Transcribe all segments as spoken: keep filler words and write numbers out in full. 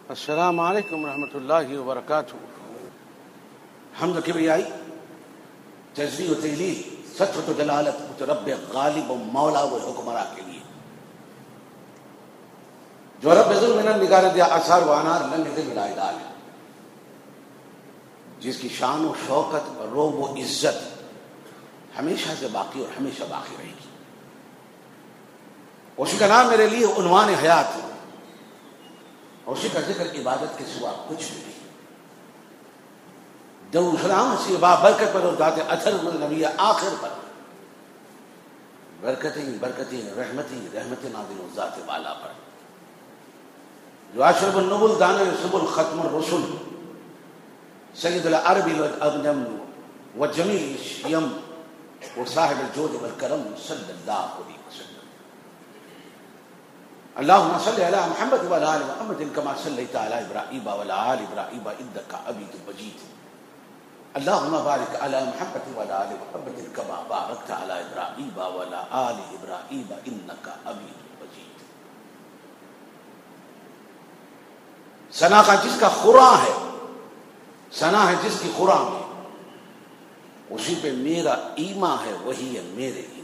السلام علیکم ورحمۃ اللہ وبرکاتہ. حمد و کبریائی، تجزیہ و تجلیل، سترت و جلالت مترب غالب و مولا و حکمراں کے لیے جو رب ظلم نگار دیا اثار و انار لن ذل العدال، جس کی شان و شوکت اور روب و عزت ہمیشہ سے باقی اور ہمیشہ باقی رہے گی. اسی کا نام میرے لیے عنوان حیات ہے، اسی کا ذکر عبادت کے سوا کچھ بھی نہیں. دوسرا سی با برکت پر ذات اثر نبی آخر پر برکتیں برکتیں رحمتیں رحمتیں نازل ذات والا پر جو اشرف النبل دان رسول الختم الرسل سید العرب والابنم وجمیل الشیم وصاحب الجود والکرم صلی اللہ علیہ وسلم. اللهم صل على محمد وعلى ال محمد كما صليت على ابراهيم وعلى ال ابراهيم انك حميد مجيد. اللهم بارك على محمد وعلى ال محمد كما باركت على ابراهيم وعلى ال ابراهيم انك حميد مجيد. ثنا کا جس کا خورا ہے، ثنا ہے جس کی خورا میں، اسی پہ میرا ایمان ہے، وہی ہے میرے ایمان.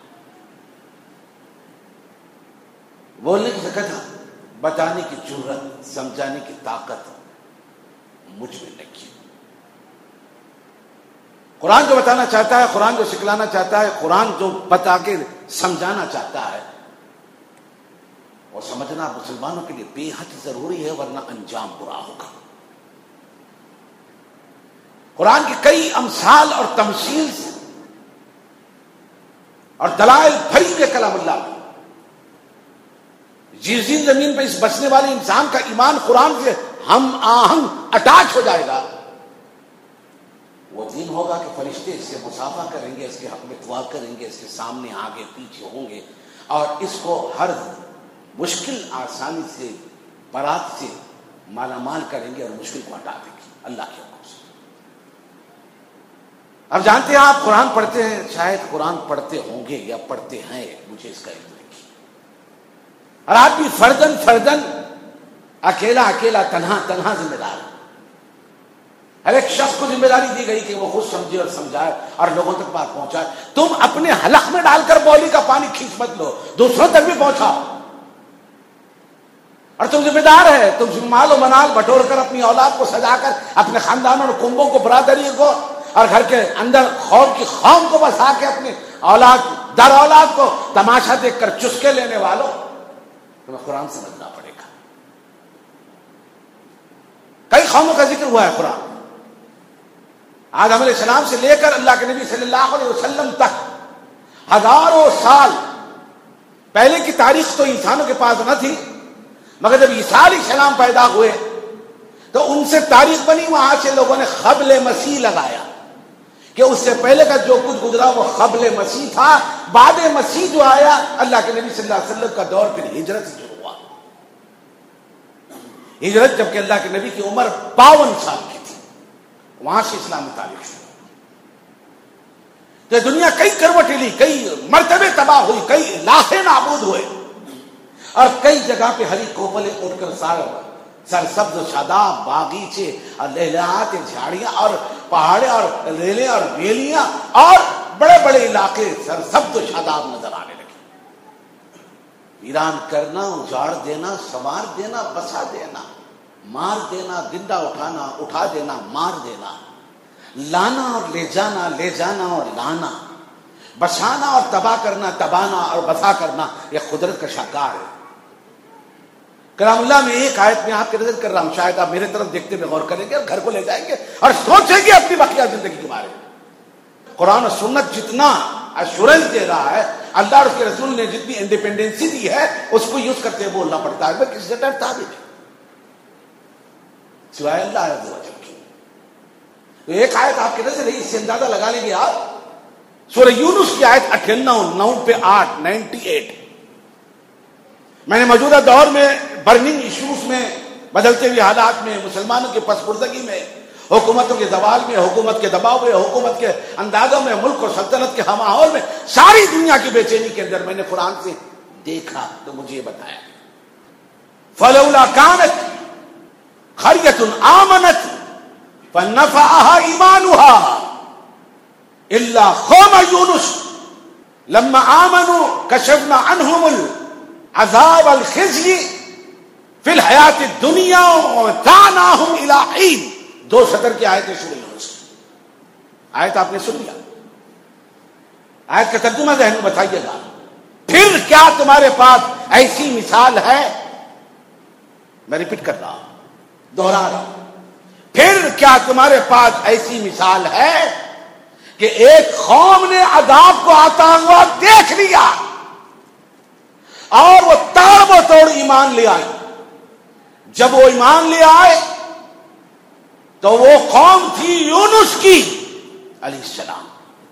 بولنے کی طاقت، بتانے کی جرأت، سمجھانے کی طاقت مجھ میں نہیں. قرآن جو بتانا چاہتا ہے، قرآن جو سکھلانا چاہتا ہے، قرآن جو بتا کے سمجھانا چاہتا ہے، اور سمجھنا مسلمانوں کے لیے بے حد ضروری ہے، ورنہ انجام برا ہوگا. قرآن کی کئی امثال اور تمثیل سے اور دلائل بھری کے کلام اللہ میں جس دن زمین پہ اس بچنے والے انسان کا ایمان قرآن سے ہم آہنگ اٹیچ ہو جائے گا، وہ دن ہوگا کہ فرشتے اس سے مسافہ کریں گے، اس کے حق میں دعا کریں گے، اس کے سامنے آگے پیچھے ہوں گے، اور اس کو ہر مشکل آسانی سے برات سے مالا مال کریں گے اور مشکل کو ہٹا دیں گے اللہ کے حکم سے. اب جانتے ہیں آپ قرآن پڑھتے ہیں، شاید قرآن پڑھتے ہوں گے یا پڑھتے ہیں، مجھے اس کا علم نہیں. اور آپ بھی فردن فردن اکیلا اکیلا تنہا تنہا ذمہ دار ہے. ہر ایک شخص کو ذمہ داری دی گئی کہ وہ خود سمجھے اور سمجھائے اور لوگوں تک بات پہنچائے. تم اپنے حلق میں ڈال کر بولی کا پانی کھینچ مت لو، دوسروں تک بھی پہنچاؤ. اور تم ذمہ دار ہے، تم مال و منال بٹور کر اپنی اولاد کو سجا کر اپنے خاندانوں اور کنبوں کو، برادری کو اور گھر کے اندر خوف کی قوم کو بسا کے اپنے اولاد در اولاد کو تماشا دیکھ کر چسکے لینے والوں، تمہیں قرآن سمجھنا پڑے گا. کئی قوموں کا ذکر ہوا ہے قرآن. آدم علیہ السلام سے لے کر اللہ کے نبی صلی اللہ علیہ وسلم تک ہزاروں سال پہلے کی تاریخ تو انسانوں کے پاس نہ تھی، مگر جب عیسیٰ علیہ السلام پیدا ہوئے تو ان سے تاریخ بنی. وہاں سے لوگوں نے قبل مسیح لگایا کہ اس سے پہلے کا جو کچھ گزرا وہ قبل مسیح تھا. بعد مسیح جو آیا، اللہ کے نبی صلی اللہ علیہ وسلم کا دور پھر ہجرت سے شروع ہوا. ہجرت جبکہ اللہ کے نبی کی عمر باون سال کی تھی، وہاں سے اسلامی تاریخ شروع. کہ دنیا کئی کروٹیں لی، کئی مرتبے تباہ ہوئی، کئی لاکھیں نابود ہوئے، اور کئی جگہ پہ ہری کوپلیں اٹھ کر سارا سرسبز و شاداب باغیچے اور لہلہات جھاڑیاں اور پہاڑیں اور ریلیں اور ویلیاں اور بڑے بڑے علاقے سرسبز و شاداب نظر آنے لگے. ویران کرنا، اجاڑ دینا، سنوار دینا، بسا دینا، مار دینا، زندہ اٹھانا، اٹھا دینا، مار دینا، لانا اور لے جانا، لے جانا اور لانا، بسانا اور تباہ کرنا، تبانا اور بسا کرنا، یہ قدرت کا شاہکار ہے. کلام اللہ میں ایک آیت میں آپ کی نظر کر رہا ہوں، شاید آپ میرے طرف دیکھتے ہوئے غور کریں گے اور گھر کو لے جائیں گے اور سوچیں گے اپنی باقیہ زندگی کے بارے میں. قرآن و سنت جتنا ایشورنس دے رہا ہے، اللہ اور اس کے رسول نے جتنی انڈیپینڈنسی دی ہے، اس کو یوز کرتے ہوئے بولنا پڑتا ہے. میں کسی سے ڈرتا بھی نہیں سوائے اللہ عز و جل کی. تو ایک آیت آپ کی نظر ہے، اس سے اندازہ لگا لیں گے آپ. سورہ یونس کی آیت اٹھانوے نو پہ آٹھ نائنٹی ایٹ. میں نے موجودہ دور میں برننگ ایشوز میں، بدلتے ہوئے حالات میں، مسلمانوں کی پسپردگی میں، حکومتوں کے زوال میں، حکومت کے دباؤ میں، حکومت کے اندازوں میں، ملک اور سلطنت کے ماحول میں، ساری دنیا کی بے چینی کے اندر میں نے قرآن سے دیکھا تو مجھے یہ بتایا فلولا کانت قریۃ آمنت فنفعها ایمانها الا قوم یونس لما آمنوا کشفنا عنهم العذاب الخزي فی الحیات الدنیا ومتعناهم الى حین. دو سطر کی آیتیں سورہ یونس. آیت آپ نے سن لیا, آیت کا ترجمہ ذہن میں بتائیے گا. پھر کیا تمہارے پاس ایسی مثال ہے, میں ریپیٹ کر رہا ہوں, دوہرا رہا ہوں, پھر کیا تمہارے پاس ایسی مثال ہے کہ ایک قوم نے عذاب کو آتا ہوا دیکھ لیا اور وہ تاڑ و توڑ ایمان لے آئے. جب وہ ایمان لے آئے تو وہ قوم تھی یونس کی علیہ السلام.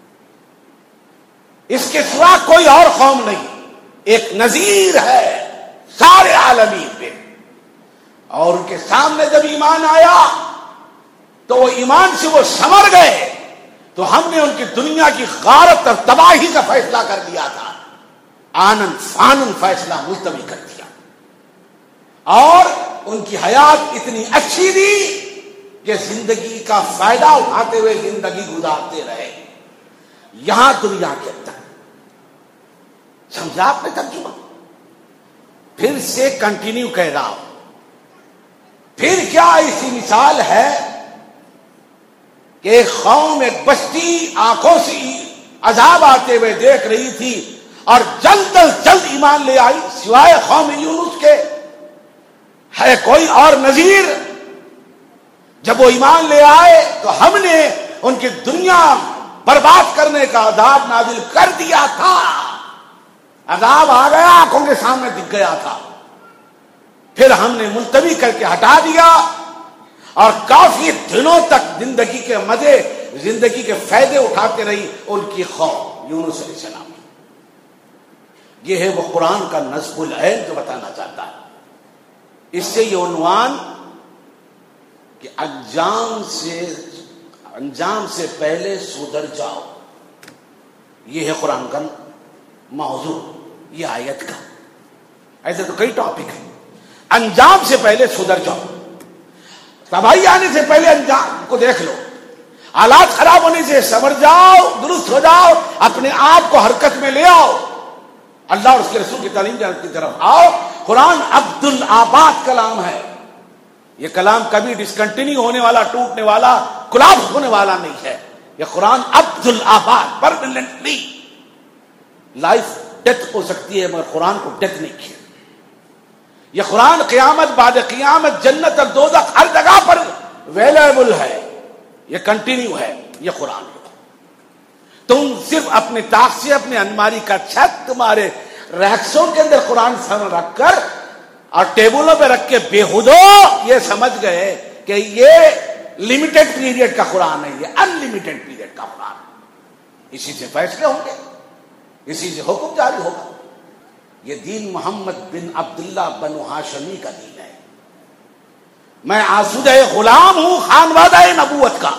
اس کے سوا کوئی اور قوم نہیں, ایک نذیر ہے سارے عالمین پہ. اور ان کے سامنے جب ایمان آیا تو وہ ایمان سے وہ سمر گئے, تو ہم نے ان کی دنیا کی غارت اور تباہی کا فیصلہ کر دیا تھا, آنن فانن فیصلہ ملتوی کر دیا, اور ان کی حیات اتنی اچھی دی کہ زندگی کا فائدہ اٹھاتے ہوئے زندگی گزارتے رہے یہاں دنیا کے اندر. سمجھا آپ نے ترجمہ؟ پھر سے کنٹینیو کہہ رہا ہوں. پھر کیا ایسی مثال ہے کہ ایک قوم, ایک بستی آنکھوں سے عذاب آتے ہوئے دیکھ رہی تھی اور جلد از جلد ایمان لے آئی, سوائے قوم یونس کے ہے کوئی اور نذیر؟ جب وہ ایمان لے آئے تو ہم نے ان کی دنیا برباد کرنے کا عذاب نازل کر دیا تھا. عذاب آ گیا, آنکھوں کے سامنے دکھ گیا تھا, پھر ہم نے ملتوی کر کے ہٹا دیا اور کافی دنوں تک زندگی کے مزے, زندگی کے فائدے اٹھاتے رہی ان کی قوم یونس علیہ السلام. یہ ہے وہ قرآن کا نصب العین جو بتانا چاہتا ہے. اس سے یہ عنوان کہ انجام سے انجام سے پہلے سدھر جاؤ, یہ ہے قرآن کا موضوع, یہ آیت کا. ایسے تو کئی ٹاپک ہیں. انجام سے پہلے سدھر جاؤ, تباہی آنے سے پہلے انجام کو دیکھ لو, حالات خراب ہونے سے سنور جاؤ, درست ہو جاؤ, اپنے آپ کو حرکت میں لے آؤ, اللہ اور اس کے رسول کی تعلیم کی طرف آؤ. قرآن عبد الآباد کلام ہے, یہ کلام کبھی ڈسکنٹینیو ہونے والا, ٹوٹنے والا, کلابس ہونے والا نہیں ہے. یہ قرآن عبد الآباد, پرماننٹلی. لائف ڈیتھ ہو سکتی ہے مگر قرآن کو ڈیتھ نہیں کیا. یہ قرآن قیامت بعد قیامت, جنت اور دوزخ ہر جگہ پر اویلیبل ہے, یہ کنٹینیو ہے. یہ قرآن تم صرف اپنے طاق سے اپنے الماری کا چھت تمہارے ریکسوں کے اندر قرآن سن رکھ کر اور ٹیبلوں پہ رکھ کے بےحدو یہ سمجھ گئے کہ یہ لمیٹڈ پیریڈ کا قرآن ہے, یہ ان لمیٹڈ پیریڈ کا قرآن. اسی سے فیصلے ہوں گے, اسی سے حکم جاری ہوگا. یہ دین محمد بن عبداللہ بنو ہاشمی کا دین ہے. میں آسودہ غلام ہوں خانوادہ نبوت کا,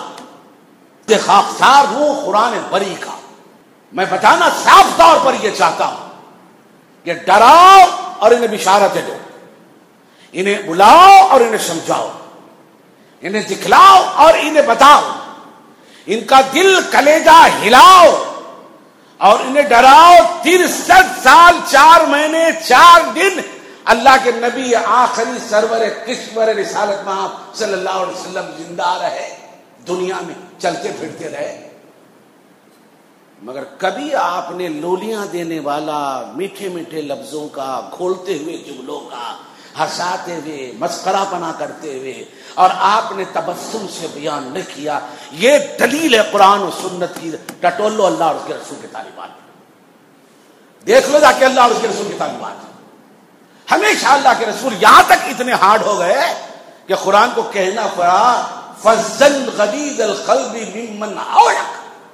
خاکسار ہوں قرآن بری کا. میں بتانا صاف طور پر یہ چاہتا ہوں کہ ڈراؤ اور انہیں بشارتیں دو, انہیں بلاؤ اور انہیں سمجھاؤ, انہیں دکھلاؤ اور انہیں بتاؤ, ان کا دل کلیجہ ہلاؤ اور انہیں ڈراؤ. ترسٹھ سال چار مہینے چار دن اللہ کے نبی آخری سرور کشور رسالت میں آپ صلی اللہ علیہ وسلم زندہ رہے, دنیا میں چلتے پھرتے رہے, مگر کبھی آپ نے لولیاں دینے والا, میٹھے میٹھے لفظوں کا, کھولتے ہوئے جملوں کا, ہنساتے ہوئے, مسخرہ پنا کرتے ہوئے, اور آپ نے تبسم سے بیان نہ کیا. یہ دلیل ہے قرآن و سنت کی. ٹٹول لو اللہ اور اس کے رسول کی تعلیمات, دیکھ لو جا کے اللہ اور اس کے رسول کی تعلیمات. ہمیشہ اللہ کے رسول یہاں تک اتنے ہارڈ ہو گئے کہ قرآن کو کہنا پڑا فَزَّنْ غَلِيظَ الْقَلْبِ مِمَّنْ أَوْلَكَ.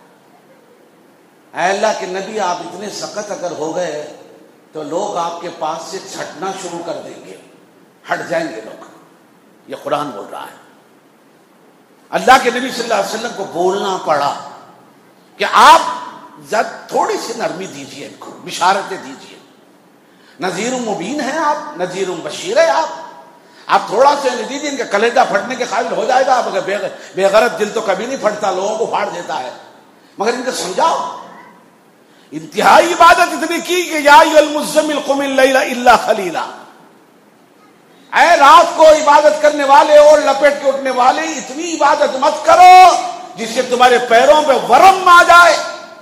اے اللہ کے نبی آپ اتنے سخت اگر ہو گئے تو لوگ آپ کے پاس سے چھٹنا شروع کر دیں گے, ہٹ جائیں گے لوگ. یہ قرآن بول رہا ہے. اللہ کے نبی صلی اللہ علیہ وسلم کو بولنا پڑا کہ آپ تھوڑی سی نرمی دیجیے, ان کو بشارتیں دیجیے. نذیر مبین ہیں آپ, نذیر بشیر ہے آپ, آپ تھوڑا سا نہیں دیجیے، ان کا کلیجہ پھٹنے کے قابل ہو جائے گا. مگر بے غرض دل تو کبھی نہیں پھٹتا، لوگوں کو پھاڑ دیتا ہے. مگر ان کو سمجھاؤ. انتہائی عبادت اتنی کی کہ یا ایھا المزمل قم اللیل الا قلیلا، اے رات کو عبادت کرنے والے اور لپیٹ کے اٹھنے والے، اتنی عبادت مت کرو جس سے تمہارے پیروں پہ ورم آ جائے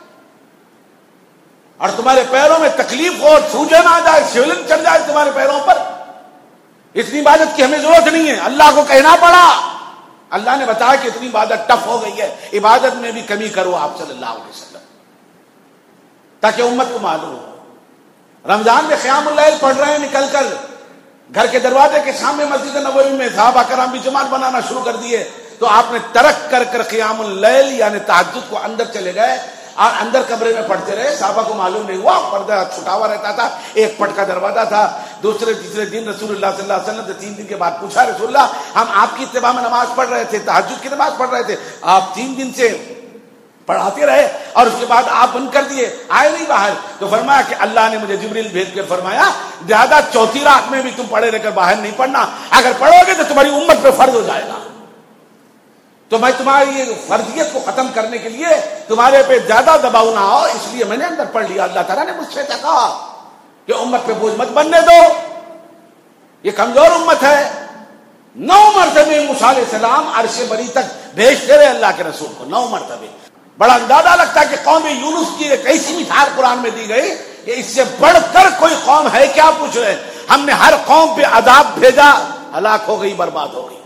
اور تمہارے پیروں میں تکلیف ہو اور سوجن آ جائے، سیلن چڑھ جائے تمہارے پیروں پر. اتنی عبادت کی ہمیں ضرورت نہیں ہے، اللہ کو کہنا پڑا. اللہ نے بتایا کہ اتنی عبادت ٹف ہو گئی ہے، عبادت میں بھی کمی کرو آپ صلی اللہ علیہ وسلم، تاکہ امت کو معلوم ہو. رمضان میں قیام اللیل پڑھ رہے ہیں، نکل کر گھر کے دروازے کے سامنے مسجد نبوی میں صحابہ کرام بھی جماعت بنانا شروع کر دیے، تو آپ نے ترک کر کر قیام اللیل یعنی تہجد کو اندر چلے گئے اور اندر کمرے میں پڑھتے رہے. صحابہ کو معلوم نہیں ہوا، پردہ چھٹا ہوا رہتا تھا، ایک پٹ کا دروازہ تھا. دوسرے تیسرے دن رسول اللہ صلی اللہ علیہ وسلم سے تین دن کے بعد پوچھا، رسول اللہ ہم آپ کی اتباع میں نماز پڑھ رہے تھے، تہجد کی نماز پڑھ رہے تھے، آپ تین دن سے پڑھاتے رہے اور اس کے بعد آپ بند کر دیے، آئے نہیں باہر. تو فرمایا کہ اللہ نے مجھے جبریل بھیج کے فرمایا زیادہ چوتھی رات میں بھی تم پڑھے رہ کر باہر نہیں پڑھنا، اگر پڑھو گے تو تمہاری امت پہ فرض ہو جائے گا. تو میں تمہاری یہ فرضیت کو ختم کرنے کے لیے تمہارے پہ زیادہ دباؤ نہ ہو، اس لیے میں نے اندر پڑھ لیا. اللہ تعالیٰ نے مجھ سے کہا کہ امت پہ بوجھ مت بننے دو، یہ کمزور امت ہے. نو مرتبے موسیٰ علیہ السلام عرش بری تک بھیجتے رہے اللہ کے رسول کو، نو مرتبے. بڑا اندازہ لگتا ہے کہ قوم یونس کی ایک ایسی مثال قرآن میں دی گئی کہ اس سے بڑھ کر کوئی قوم ہے کیا پوچھ رہے. ہم نے ہر قوم پہ عذاب بھیجا، ہلاک ہو گئی، برباد ہو گئی.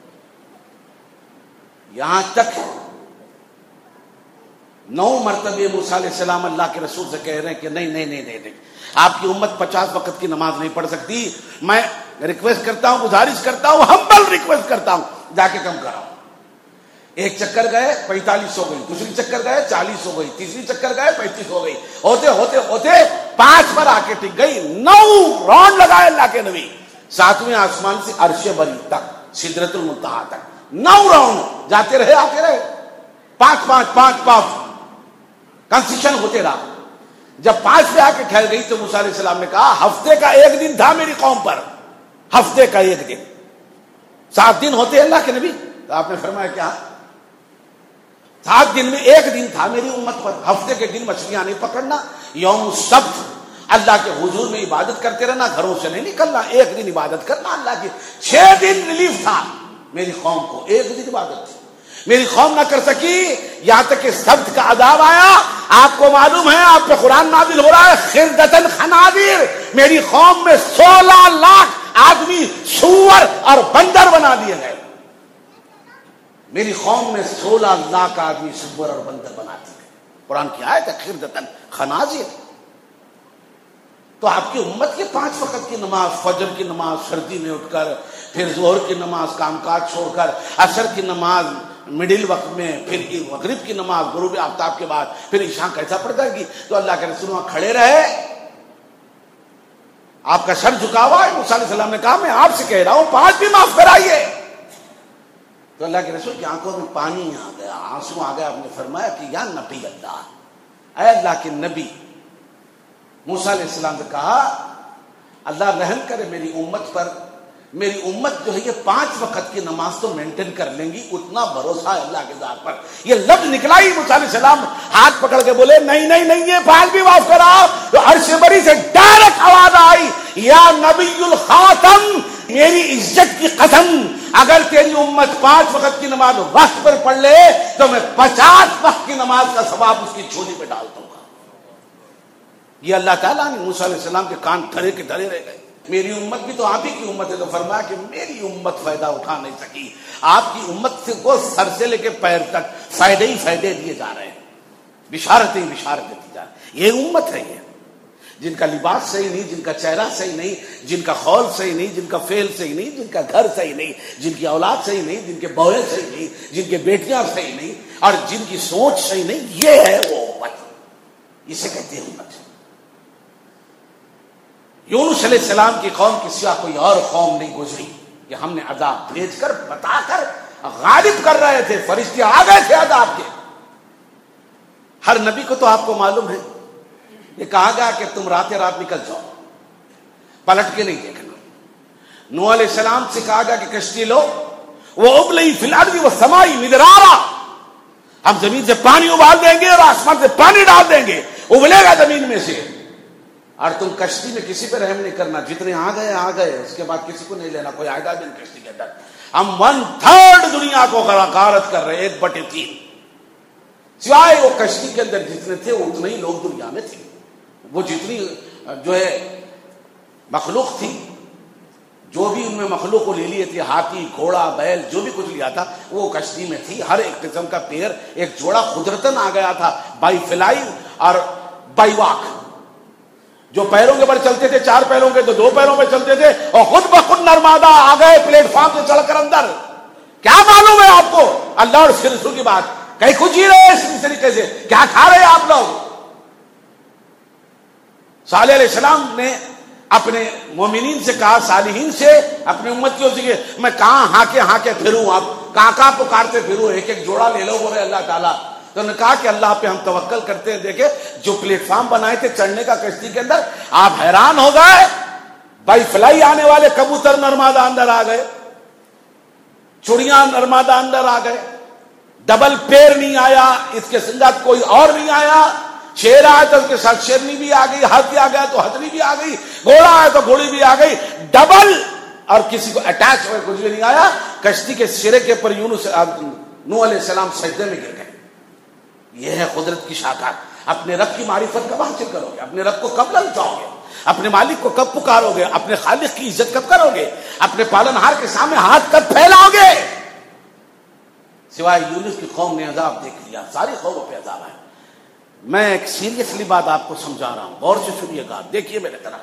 یہاں تک نو مرتبے موسیٰ علیہ السلام اللہ کے رسول سے کہہ رہے ہیں کہ نہیں نہیں نہیں نہیں آپ کی امت پچاس وقت کی نماز نہیں پڑھ سکتی. میں ریکویسٹ کرتا ہوں، گزارش کرتا ہوں، ہمبل ریکویسٹ کرتا ہوں، جا کے کم کراؤ. ایک چکر گئے پینتالیس ہو گئی، دوسری چکر گئے چالیس ہو گئی، تیسری چکر گئے پینتیس ہو گئی، ہوتے ہوتے ہوتے پانچ پر آ کے ٹک گئی. نو راؤنڈ لگائے اللہ کے نبی، ساتویں آسمان سے عرش بری تک، سدرۃ المنتہا تک، نو راؤنڈ جاتے رہے آتے رہے، پانچ پانچ پانچ پانچ کنسیشن ہوتے رہا. جب پانچ پہ آ کے ٹھہر گئی تو موسیٰ علیہ السلام نے کہا ہفتے کا ایک دن تھا میری قوم پر، ہفتے کا ایک دن، سات دن ہوتے اللہ کے نبی. تو آپ نے فرمایا کیا؟ سات دن میں ایک دن تھا میری امت پر. ہفتے کے دن مچھلیاں نہیں پکڑنا، یوم السبت اللہ کے حضور میں عبادت کرتے رہنا، گھروں سے نہیں نکلنا، ایک دن عبادت کرنا اللہ کی. چھ دن ریلیف تھا میری قوم کو، ایک دن عبادت تھی. میری قوم نہ کر سکی یہاں تک کہ سبت کا عذاب آیا. آپ کو معلوم ہے آپ پہ قرآن نازل ہو رہا ہے خردتن خنازیر، میری قوم میں سولہ لاکھ آدمی سور اور بندر بنا دیے گئے. میری قوم میں سولہ لاکھ آدمی سور اور بندر بنا دیے گئے. قرآن کی آیت ہے خردتن خنازیر. تو آپ کی امت کے پانچ وقت کی نماز، فجر کی نماز سردی میں اٹھ کر، پھر ظہر کی نماز کام کاج چھوڑ کر، عصر کی نماز مڈل وقت میں، پھر مغرب کی نماز غروب آفتاب کے بعد، پھر عشاء کیسا پڑ جائے گی؟ تو اللہ کے رسول وہاں کھڑے رہے، آپ کا سر جھکا ہوا ہے. موسیٰ علیہ السلام نے کہا میں آپ سے کہہ رہا ہوں پانچ بھی معاف کرائیے. تو اللہ کے رسول کی آنکھوں میں پانی آ گیا، آنسو آ گیا. آپ نے فرمایا کہ یا نبی اللہ، اے اللہ کے نبی. موسیٰ علیہ السلام نے کہا اللہ رحم کرے میری امت پر، میری امت جو ہے یہ پانچ وقت کی نماز تو مینٹین کر لیں گی، اتنا بھروسہ ہے اللہ کے ذات پر. یہ لفظ نکلا ہی موسیٰ علیہ السلام ہاتھ پکڑ کے بولے نہیں نہیں نہیں یہ پانچ بھی معاف کراؤ. تو عرش بری سے ڈائریکٹ آواز آئی یا نبی الخاتم، میری عزت کی قسم اگر تیری امت پانچ وقت کی نماز وقت پر پڑھ لے تو میں پچاس وقت کی نماز کا ثواب اس کی جھولی پہ ڈال دوں گا. یہ اللہ تعالیٰ نے موسیٰ علیہ السلام کے کان دھرے کے دھرے رہ گئے. میری امت بھی تو آپ ہی کی امت ہے. تو فرمایا کہ میری امت فائدہ اٹھا نہیں سکی، آپ کی امت سے کو سر سے لے کے پیر تک فائدے ہی فائدے دیے جا رہے ہیں، بشارتیں ہی بشارتیں دی جا رہی. یہ امت ہے یہ جن کا لباس صحیح نہیں، جن کا چہرہ صحیح نہیں، جن کا خول صحیح نہیں، جن کا فعل صحیح نہیں، جن کا گھر صحیح نہیں، جن کی اولاد صحیح نہیں، جن کے بوئے صحیح نہیں، جن کے بیٹیاں صحیح نہیں، اور جن کی سوچ صحیح نہیں. یہ ہے وہ امت، اسے کہتے ہیں امت. یونس علیہ السلام کی قوم کے سوا کوئی اور قوم نہیں گزری کہ ہم نے عذاب بھیج کر بتا کر غالب کر رہے تھے، فرشتے آ گئے تھے عذاب کے. ہر نبی کو تو آپ کو معلوم ہے یہ کہا گیا کہ تم رات رات نکل جاؤ، پلٹ کے نہیں دیکھنا. نوح علیہ السلام سے کہا گیا کہ کشتی لو، وہ ابلئی فی الارض والسماء مدرارا، ہم زمین سے پانی ابال دیں گے اور آسمان سے پانی ڈال دیں گے، ابلے گا زمین میں سے، اور تم کشتی میں کسی پہ رحم نہیں کرنا، جتنے آ گئے آ گئے، اس کے بعد کسی کو نہیں لینا، کوئی آئے گا بھی نہیں کشتی کے اندر۔ ہم ون تھرڈ دنیا کو غارت کر رہے، ایک بٹے تین، سوائے وہ کشتی کے اندر جتنے تھے اتنے ہی لوگ دنیا میں تھے، وہ جتنی جو ہے مخلوق تھی، جو بھی ان میں مخلوق کو لے لیے تھے، ہاتھی گھوڑا بیل جو بھی کچھ لیا تھا وہ کشتی میں تھی، ہر ایک قسم کا پیر ایک جوڑا قدرتن آ گیا تھا، بائی فلائی اور بائی واک، جو پیروں کے پر چلتے تھے چار پیروں کے تو دو پیروں پہ چلتے تھے، اور خود بخود نرمادہ آ گئے پلیٹ فارم سے چڑھ کر اندر۔ کیا معلوم ہے آپ کو اللہ اور اس کے رسول کی بات؟ کہیں کچھ جی رہے اس طریقے سے، کیا کھا رہے ہیں آپ لوگ؟ صالح علیہ السلام نے اپنے مومنین سے کہا، صالحین سے، اپنے امتیوں سے کہ میں کہاں ہاں کے ہاں کے پھروں، آپ کہاں کہاں پکارتے پھروں، ایک ایک جوڑا لے لو بولے اللہ تعالیٰ۔ تو انہوں نے کہا کہ اللہ پہ ہم توکل کرتے ہیں، دیکھیں جو پلیٹ فارم بنائے تھے چڑھنے کا کشتی کے اندر، آپ حیران ہو گئے، بائی فلائی آنے والے کبوتر نرمادہ اندر آ گئے، چڑیاں نرمادہ اندر آ گئے، ڈبل پیر نہیں آیا، اس کے ساتھ کوئی اور نہیں آیا، شیر آیا تو اس کے ساتھ شیرنی بھی آ گئی، ہاتھی آ گیا تو ہتھنی بھی آ گئی، گھوڑا آیا تو گھوڑی بھی آ گئی، ڈبل، اور کسی کو اٹیچ ہوئے کچھ بھی نہیں آیا۔ کشتی کے سرے کے پر یونس نوح علیہ السلام سجدے میں گر گئے۔ یہ ہے قدرت کی شاخت۔ اپنے رب کی معرفت کب حاصل کرو گے؟ اپنے رب کو کب للچاؤ گے؟ اپنے مالک کو کب پکارو گے؟ اپنے خالق کی عزت کب کرو گے؟ اپنے پالنہار کے سامنے ہاتھ کب پھیلاؤ گے؟ سوائے یونس کی قوم نے عذاب دیکھ لیا، ساری قوموں پہ عذاب ہے۔ میں ایک سیریسلی بات آپ کو سمجھا رہا ہوں، غور سے سنیے گا، دیکھیے میرے طرف۔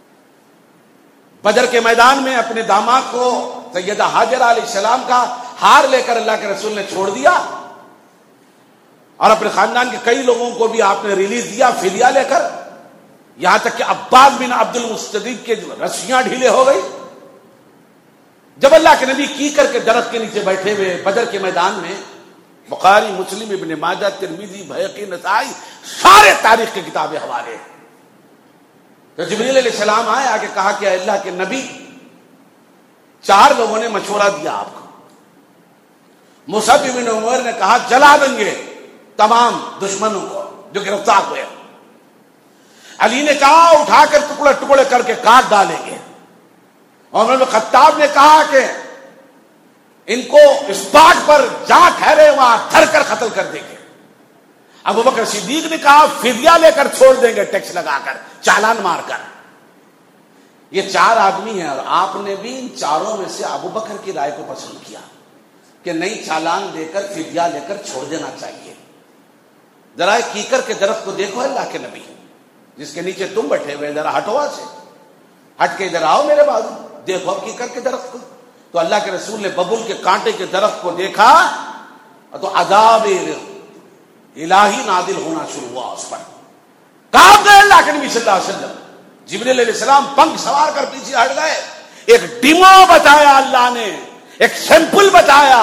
بدر کے میدان میں اپنے داماد کو سیدہ ہاجرہ علیہ السلام کا ہار لے کر اللہ کے رسول نے چھوڑ دیا، اور اپنے خاندان کے کئی لوگوں کو بھی آپ نے ریلیز دیا فدیہ لے کر، یہاں تک کہ عباس بن عبد المطلب کے رسیاں ڈھیلے ہو گئی۔ جب اللہ کے نبی کیکر کے درخت کے نیچے بیٹھے ہوئے بدر کے میدان میں، بخاری، مسلم، ابن ماجہ، ترمذی، بہقی، نسائی، سارے تاریخ کی کتابیں حوالے، تو جبریل علیہ السلام آئے، آگے کہا کہ اللہ کے نبی، چار لوگوں نے مشورہ دیا آپ کو۔ مصعب بن عمر نے کہا جلا دیں گے تمام دشمنوں کو جو گرفتار ہوئے۔ علی نے کہا اٹھا کر ٹکڑے ٹکڑے کر کے کاٹ ڈالیں گے۔ عمر بن خطاب نے کہا کہ ان کو اسپاٹ پر جہاں ٹھہرے وہاں دھر کر قتل کر دیں گے۔ ابوبکر صدیق نے کہا فدیہ لے کر چھوڑ دیں گے، ٹیکس لگا کر، چالان مار کر۔ یہ چار آدمی ہیں، اور آپ نے بھی ان چاروں میں سے ابوبکر کی رائے کو پسند کیا کہ نہیں، چالان دے کر فدیہ لے کر چھوڑ دینا چاہیے۔ ذرا کیکر کے درخت کو دیکھو اللہ کے نبی، جس کے نیچے تم بیٹھے ہوئے، ذرا ہٹو وہاں سے، ہٹ کے ادھر آؤ میرے بازو، دیکھو کیکر کے درخت کو۔ تو اللہ کے رسول نے ببول کے کانٹے کے درخت کو دیکھا تو عذاب الہی نازل ہونا شروع ہوا اس پر۔ کہاں گئے اللہ کے نبی صلی اللہ علیہ وسلم؟ جبریل علیہ السلام پنکھ سوار کر پیچھے ہٹ گئے۔ ایک ڈیمو بتایا اللہ نے، ایک سیمپل بتایا۔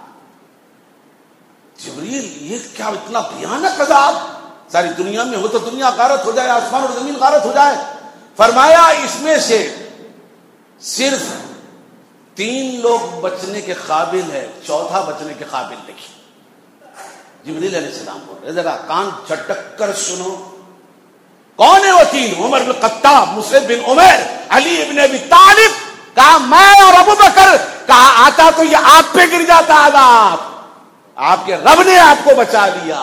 جبریل یہ کیا اتنا بھیانک عذاب ساری دنیا میں ہو تو دنیا غارت ہو جائے، آسمان اور زمین غارت ہو جائے۔ فرمایا اس میں سے صرف تین لوگ بچنے کے قابل ہے، چوتھا بچنے کے قابل نہیں۔ جبریل علیہ السلام بول رہے، ذرا کان چٹک کر سنو، کون ہے وہ تین؟ عمر بن خطاب، مصعب بن عمیر، علی ابن ابی طالب۔ کہا میں اور ابو بکر، کہا آتا تو یہ آپ پہ گر جاتا عذاب، آپ کے رب نے آپ کو بچا لیا۔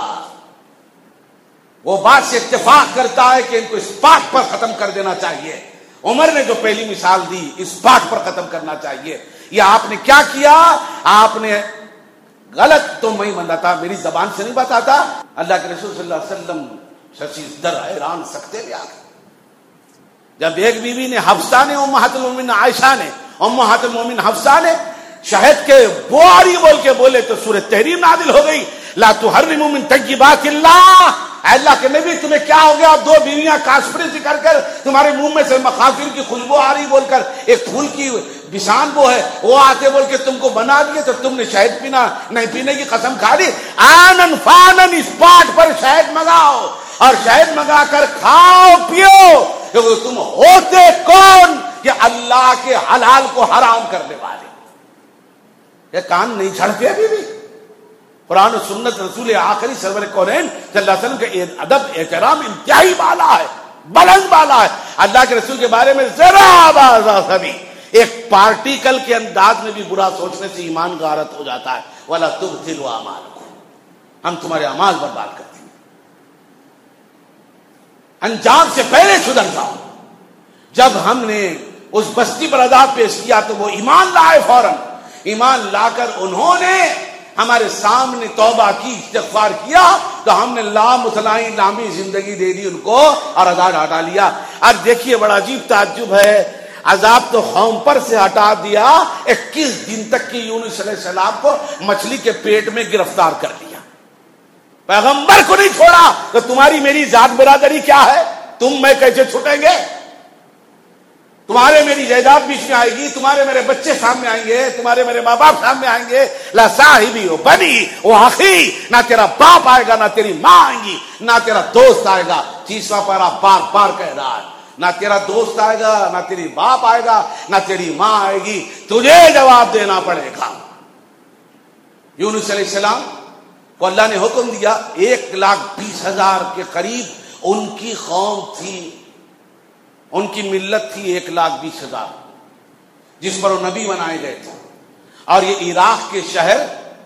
وہ بات سے اتفاق کرتا ہے کہ ان کو اس بات پر ختم کر دینا چاہیے۔ عمر نے جو پہلی مثال دی، اس بات پر ختم کرنا چاہیے۔ یہ آپ نے کیا کیا؟ آپ نے غلط تو میں بتاتا، میری زبان سے نہیں بتاتا، اللہ کے رسول صلی اللہ علیہ وسلم ششی در حیران سکتے بھی آ گئے۔ جب ایک بیوی نے، حفصہ نے، امہات المومنین عائشہ نے، امہات المومنین حفصہ نے شہد کے بواری بول کے بولے تو سورہ تحریم نازل ہو گئی، لا تحرموا من طیبات اللہ۔ اللہ کے نبی تمہیں کیا ہو گیا؟ دو بیویاں کاسپرسی کر کر تمہارے منہ میں سے مخافر کی خوشبو آ رہی بول کر، ایک پھول کی بسان وہ ہے وہ آتے بول کے تم کو بنا دیے، تو تم نے شہد پینا نہیں پینے کی قسم کھا لی۔ آنن فانن اس پاٹ پر شہد منگاؤ اور شہد منگا کر کھاؤ پیو، کیونکہ تم ہوتے کون کہ اللہ کے حلال کو حرام کرنے والے. یہ کان نہیں جھڑتے ابھی بھی؟ قرآن و سنت رسول آخری سرور کونین صلی اللہ علیہ وسلم کا ادب احترام انتہائی بالا ہے، بلند بالا ہے. اللہ کے رسول کے بارے میں ذرا بازا بھی ایک پارٹیکل کے انداز میں بھی برا سوچنے سے ایمان غارت ہو جاتا ہے. وَلَا تُبْطِلُوا أَعْمَالَكُمْ، ہم تمہارے اعمال برباد کرتے ہیں. انجام سے پہلے سدھر جاؤ. جب ہم نے اس بستی پر عذاب پیش کیا تو وہ ایمان لائے. فوراً ایمان لا کر انہوں نے ہمارے سامنے توبہ کی، استغفار کیا تو ہم نے لا متناہی لامبی زندگی دے دی ان کو اور عذاب ہٹا لیا. اب دیکھیے بڑا عجیب تعجب ہے، عذاب تو قوم پر سے ہٹا دیا، اکیس دن تک کی یونس علیہ السلام کو مچھلی کے پیٹ میں گرفتار کر لیا. پیغمبر کو نہیں چھوڑا تو تمہاری میری ذات برادری کیا ہے؟ تم میں کیسے چھوٹیں گے؟ تمہارے میری جائیداد بیچ میں آئے گی، تمہارے میرے بچے سامنے آئیں گے، تمہارے میرے ماں باپ سامنے آئیں گے. لا صاحبی و بنی و اخی، نہ تیرا باپ آئے گا، نہ تیری ماں آئیں گی، نہ تیرا دوست آئے گا. تیسرا پارا بار بار کہہ رہا ہے، نہ تیرا دوست آئے گا، نہ تیری باپ آئے گا، نہ تیری ماں آئے گی، تجھے جواب دینا پڑے گا. یونس علیہ السلام کو اللہ نے حکم دیا، ایک لاکھ بیس ہزار کے قریب ان کی قوم تھی، ان کی ملت تھی ایک لاکھ بیس ہزار جس پر وہ نبی بنائے گئے تھے. اور یہ عراق کے شہر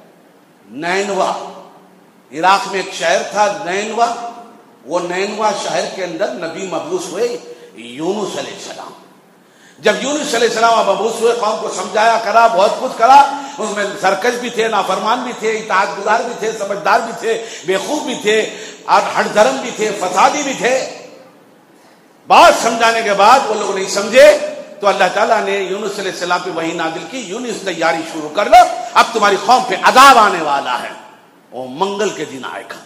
نینوا، عراق میں ایک شہر تھا نینوا، وہ نینوا شہر کے اندر نبی مبعوث ہوئے یونس علیہ السلام. جب یونس علیہ السلام مبعوث ہوئے، قوم کو سمجھایا، کرا، بہت کچھ کرا. اس میں سرکش بھی تھے، نافرمان بھی تھے، اطاعت گزار بھی تھے، سمجھدار بھی تھے، بیوقوف بھی تھے، اور ہٹ دھرم بھی تھے، فسادی بھی تھے. بات سمجھانے کے بعد وہ لوگ نہیں سمجھے تو اللہ تعالیٰ نے یونس علیہ السلام پہ وحی نازل کی، یونس تیاری شروع کر لو، اب تمہاری قوم پہ عذاب آنے والا ہے، وہ منگل کے دن آئے گا.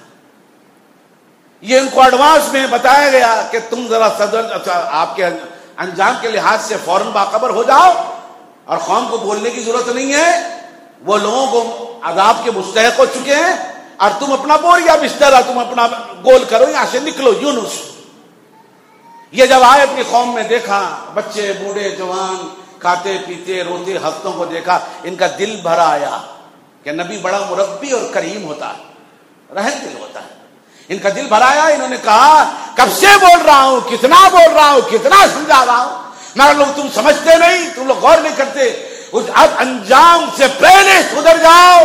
یہ ان کو ایڈوانس میں بتایا گیا کہ تم ذرا صدر آپ کے انجام کے لحاظ سے فوراً باخبر ہو جاؤ، اور قوم کو بولنے کی ضرورت نہیں ہے. وہ لوگوں کو عذاب کے مستحق ہو چکے ہیں، اور تم اپنا بوریا بستر، تم اپنا گول کرو، یہاں سے نکلو. یونس یہ جب آئے اپنی قوم میں دیکھا، بچے بوڑھے جوان کھاتے پیتے روتے ہفتوں کو دیکھا، ان کا دل بھرا آیا کہ نبی بڑا مربی اور کریم ہوتا ہے، رحم دل ہوتا ہے. ان کا دل بھرا آیا. انہوں نے کہا کب سے بول رہا ہوں، کتنا بول رہا ہوں، کتنا سمجھا رہا ہوں، مگر لوگ تم سمجھتے نہیں، تم لوگ غور نہیں کرتے. اب انجام سے پہلے سدھر جاؤ.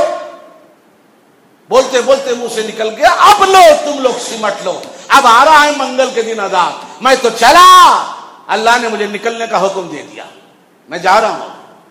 بولتے بولتے منہ سے نکل گیا، اب لو تم لوگ سمٹ لو، اب آ رہا ہے منگل کے دن عذاب. میں تو چلا، اللہ نے مجھے نکلنے کا حکم دے دیا، میں جا رہا ہوں.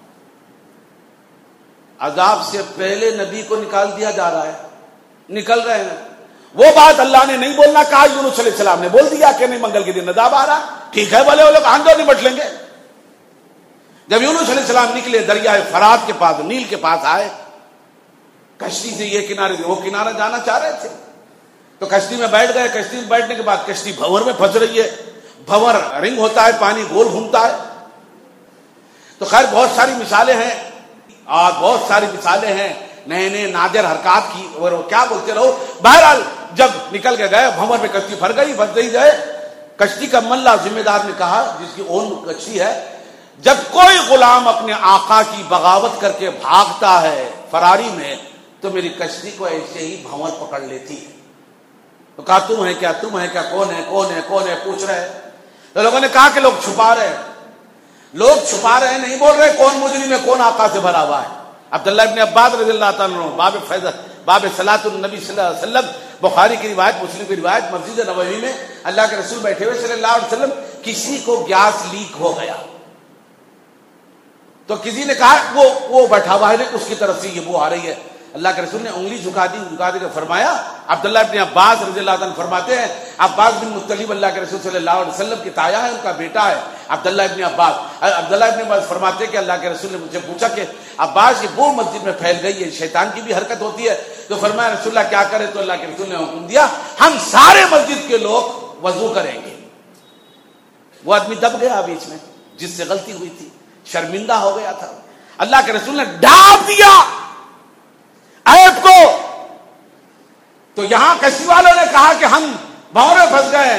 عذاب سے پہلے نبی کو نکال دیا جا رہا ہے، نکل رہے ہیں. وہ بات اللہ نے نہیں بولنا کہا، یونس علیہ السلام نے بول دیا کہ نہیں منگل کے دن عذاب آ رہا. ٹھیک ہے، بولے وہ لوگ آندو نمٹ لیں گے. جب یونس علیہ السلام نکلے، دریائے فرات کے پاس، نیل کے پاس آئے، کشتی سے یہ کنارے سے وہ کنارہ جانا چاہ رہے تھے تو کشتی میں بیٹھ گئے. کشتی میں بیٹھنے کے بعد کشتی بھنور میں پھنس رہی ہے. بھنور رنگ ہوتا ہے، پانی گول گھومتا ہے. تو خیر بہت ساری مثالیں ہیں، اور بہت ساری مثالیں ہیں نئے نئے نادر حرکات کی، اور وہ کیا بولتے رہو. بہرحال جب نکل کے گئے، بھنور میں کشتی پھر گئی، پھنس گئی گئے. کشتی کا ملا ذمہ دار نے کہا، جس کی اون کشتی ہے، جب کوئی غلام اپنے آقا کی بغاوت کر کے بھاگتا ہے فراری میں تو میری کشتی کو ایسے ہی بھنور پکڑ لیتی ہے. تو کہا تم ہے کیا، تم ہے کیا، کون ہے کون ہے کون ہے پوچھ رہے. تو لوگوں نے کہا کہ لوگ چھپا رہے ہیں، لوگ چھپا رہے ہیں، نہیں بول رہے کون مجرم ہے، کون آقا سے بھرا ہوا ہے. عبداللہ ابن عباس رضی اللہ تعالیٰ عنہ، باب فیض باب صلاۃ النبی صلی اللہ علیہ وسلم، بخاری کی روایت، مسلم کی روایت، مسجد نبوی میں اللہ کے رسول بیٹھے ہوئے صلی اللہ علیہ وسلم، کسی کو گیس لیک ہو گیا تو کسی نے کہا وہ وہ بیٹھا ہوا ہے، اس کی طرف سے یہ بو آ رہی ہے. اللہ کے رسول نے انگلی جھکا دی، جھکا دے کے فرمایا. عبداللہ ابن عباس رضی اللہ عنہ فرماتے ہیں، عباس بن مطلب اللہ کے رسول صلی اللہ علیہ وسلم کی تایا ہے، ان کا بیٹا ہے عبداللہ ابن عباس. عبداللہ ابن عباس فرماتے ہیں کہ اللہ کے رسول نے مجھ سے پوچھا کہ عباس یہ وہ مسجد میں پھیل گئی ہے، شیطان کی بھی حرکت ہوتی ہے. تو فرمایا رسول اللہ کیا کرے؟ تو اللہ کے رسول نے حکم دیا، ہم سارے مسجد کے لوگ وضو کریں گے. وہ آدمی دب گیا بیچ میں، جس سے غلطی ہوئی تھی، شرمندہ ہو گیا تھا. اللہ کے رسول نے ڈھانپ دیا عیب کو. تو یہاں کشتی والوں نے کہا کہ ہم بھنور میں پھنس گئے ہیں.